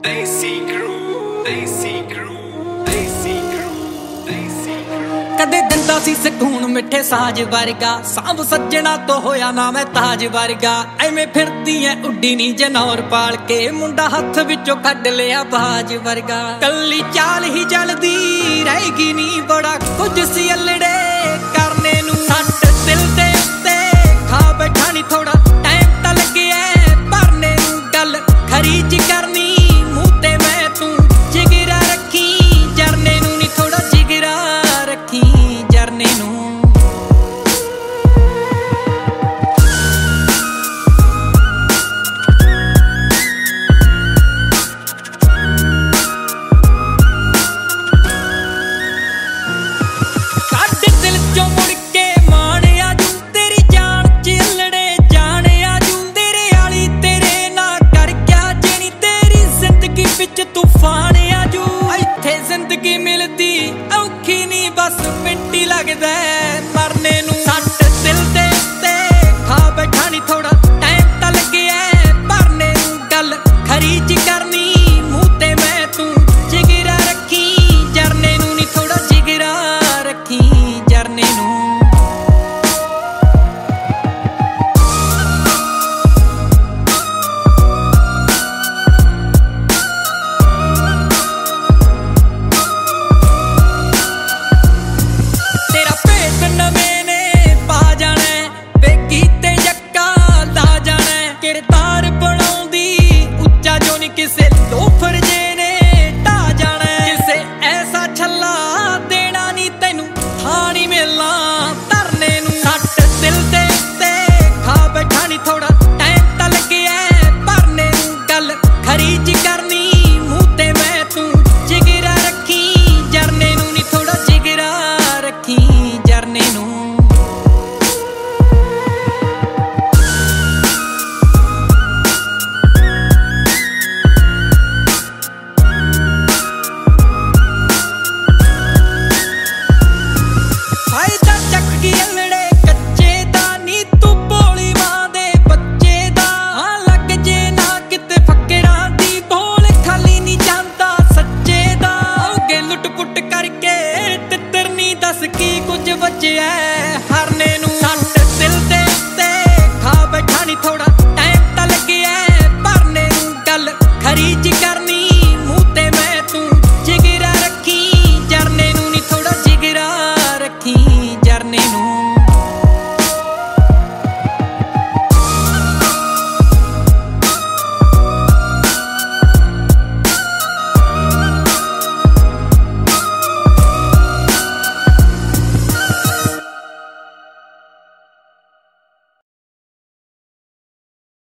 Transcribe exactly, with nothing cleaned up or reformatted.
Desi Crew, Desi Crew, Desi Crew, Desi Crew। कदे दिंदा सी सकून मिठे साज वर्गा, सांभ सज्जणा तो होया ना मैं ताज वर्गा। एवें फिरदी ऐ उड्डी नी जनौर पाल के, मुंडा हथ विचों कढ लिया बाज वर्गा। कल्ली चाल ही जलदी रहेगी नी, बड़ा कुछ सी अल्लड़े करने नू। सट दिल दे उत्ते खा बैठा नी, थोड़ा टाइम तां लग्गिया भरने नू। गल खरीज करनी मूंह ते मैं तू, जिगरा रखी जरने नू नी, थोड़ा जिगरा रखी जरने नू। जिंदगी मिलती औखी नी, बस मिट्टी लगदा मरने नू। सट दिल दे उत्ते खा बैठा नी, थोड़ा टाइम तां लग्गिया भरने नू। गल खरीज करनी मूंह ते मैं तू, जिगरा रखी जरने नू नी, थोड़ा जिगरा रखी जरने नू। किसे लोफर जे ने ढा जाना, किसे ऐसा छल्ला देना नी, तेनू थानी मिलना धरने नू। सट दिल दे उत्ते खा बैठा नी, थोड़ा टाइम तां लग्गिया भरने नू। गल खरीज करनी मूंह ते मैं तू, जिगरा रखी जरने नू नी, थोड़ा जिगरा रखी जरने नू। की कुछ बचे है